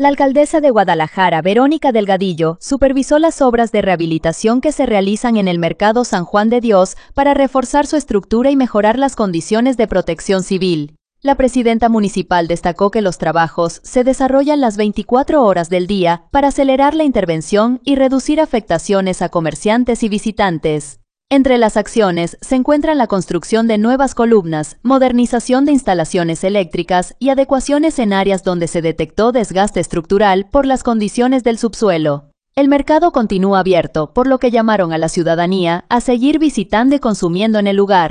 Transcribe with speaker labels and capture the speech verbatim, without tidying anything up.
Speaker 1: La alcaldesa de Guadalajara, Verónica Delgadillo, supervisó las obras de rehabilitación que se realizan en el Mercado San Juan de Dios para reforzar su estructura y mejorar las condiciones de protección civil. La presidenta municipal destacó que los trabajos se desarrollan las veinticuatro horas del día para acelerar la intervención y reducir afectaciones a comerciantes y visitantes. Entre las acciones se encuentran la construcción de nuevas columnas, modernización de instalaciones eléctricas y adecuaciones en áreas donde se detectó desgaste estructural por las condiciones del subsuelo. El mercado continúa abierto, por lo que llamaron a la ciudadanía a seguir visitando y consumiendo en el lugar.